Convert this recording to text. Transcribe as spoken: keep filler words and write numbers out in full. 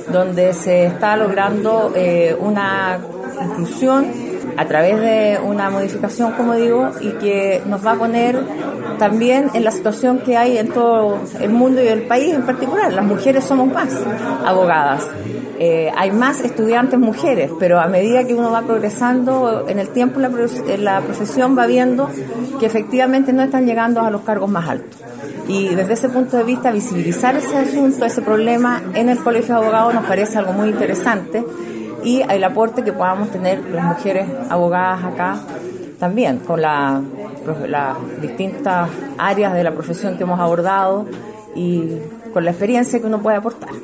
donde se está logrando eh, una inclusión a través de una modificación, como digo, y que nos va a poner también en la situación que hay en todo el mundo y el país en particular. Las mujeres somos más abogadas. Eh, hay más estudiantes mujeres, pero a medida que uno va progresando en el tiempo, la, la profesión va viendo que efectivamente no están llegando a los cargos más altos. Y desde ese punto de vista, visibilizar ese asunto, ese problema en el Colegio de Abogados nos parece algo muy interesante, y el aporte que podamos tener las mujeres abogadas acá también, con la, las distintas áreas de la profesión que hemos abordado y con la experiencia que uno puede aportar.